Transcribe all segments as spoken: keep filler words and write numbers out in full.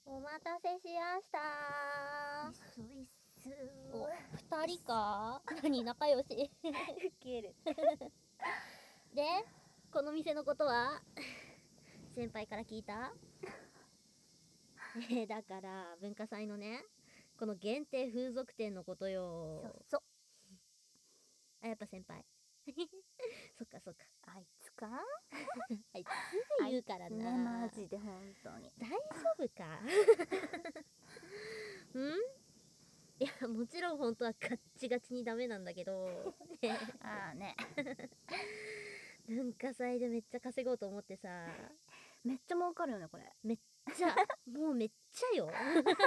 お待たせしましたー。 いっすいっすお、二人か何仲良しウケるで、この店のことは先輩から聞いたえー、だから文化祭のね、この限定風俗店のことよ。 そうそう。 あ、やっぱ先輩そっかそっか。 あいつかあいつすぐ言うからな。 ね、マジで本当に大丈夫かんいや、もちろん本当はガッチガチにダメなんだけどねああね文化祭でめっちゃ稼ごうと思ってさ。 めっちゃ儲かるよねこれ。 めっちゃもうめっちゃよ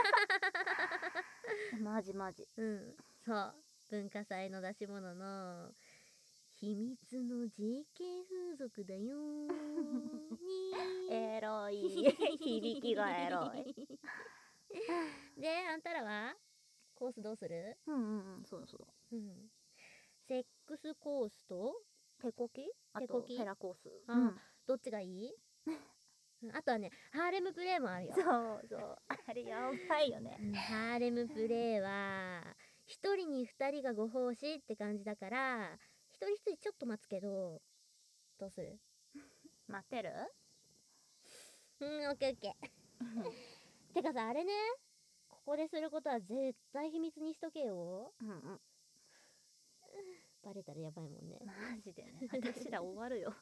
マジマジ。 うん、そう文化祭の出し物の秘密の ジェーケー 風俗だよーエロい響きがエロいで、あんたらはコースどうする？ うんうんうん、そうそう。 うん、セックスコースと手こき、あとフェラコース。 あ、うん、どっちがいい？あとはね、ハーレムプレイもあるよ。 そうそう、あれやばいよね、 うん、ハーレムプレイは一人に二人がご奉仕って感じだから一人一人ちょっと待つけど、どうする？ 待ってる？ うん、オッケーオッケーてかさ、あれね、ここですることは絶対秘密にしとけよ。 うんうん、 バレたらやばいもんね。 マジでね、私ら終わるよ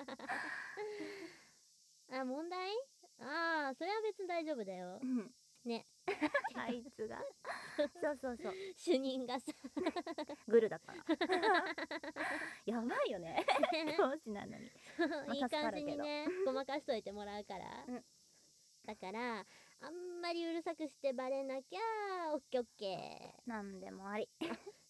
あ、問題？ああ、それは別に大丈夫だよ、うん、ねあいつがそうそうそう、 主任がさグルだからやばいよね教師なのにいい感じにねごまかしといてもらうから、うん、だからあんまりうるさくしてバレなきゃオッケーオッケー。 なんでもあり